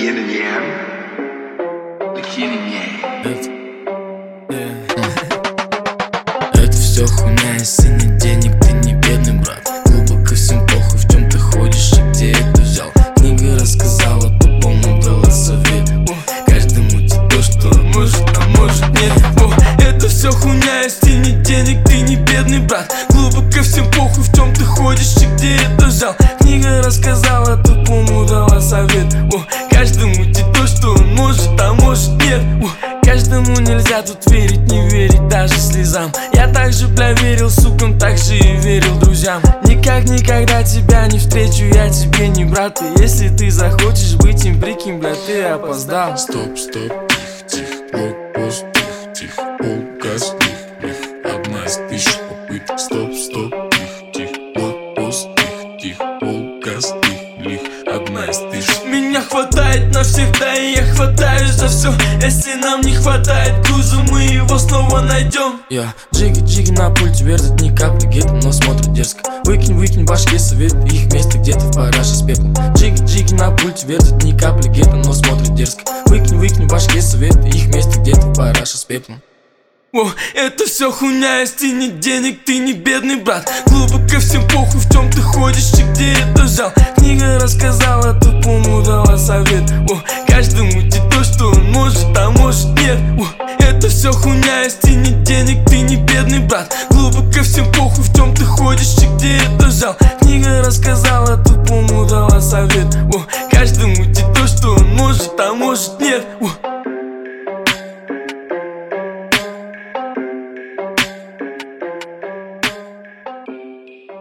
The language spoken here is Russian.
Yin and Yang. The Yin and Yang. Это все хуйня, если нет денег, ты не бедный, брат. Глубоко всем похуй, в чем ты ходишь и где это взял. Книга рассказала, тупому дала совет. Каждому те то, что он может, а может нет. Это все хуйня, если нет денег, ты не бедный, брат. Глубоко всем похуй, в чем ты ходишь и где это взял. Книга рассказала, тупому дала совет. Каждому те то, что он может, а может нет. Каждому нельзя тут верить, не верить даже слезам. Я также, бля, верил сукам, так же и верил друзьям. Никак никогда тебя не встречу, я тебе не брат. И если ты захочешь быть им, прикинь, бля, ты опоздал. Стоп, стоп, тихо, блокпост, тихо, полгаз, тихо, одна из тысяч попыток. Стоп, стоп, тихо, блокпост, тихо, полгаз, тихо, одна из тысяч. Меня хватает навсегда, и я хватаюсь за все. Если нам не хватает груза, мы его снова найдем. Я джиги-джиги на пульте, вертит ни капли гетто, но смотрит дерзко. Выкинь башки совет, их место где-то в параше с пеплом. Джиги-джиги на пульте, вертит ни капли гетто, но смотрит дерзко. Выкинь башки совет, их место где-то в параше с пеплом. Это все хуйня, если нет денег, ты не бедный, брат. Глубоко всем похуй, в чем ты ходишь и где это взял. Книга рассказала, тупому дала совет. Каждому те то, что он может, а может нет. Это все хуйня, если нет денег, ты не бедный, брат. Глубоко всем похуй, в чем ты ходишь и где это взял. Книга рассказала, тупому дала совет. Каждому те то, что он может, а может нет.